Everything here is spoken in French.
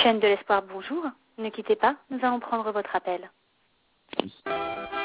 Chaîne de l'espoir, bonjour. Ne quittez pas, nous allons prendre votre appel. Oui.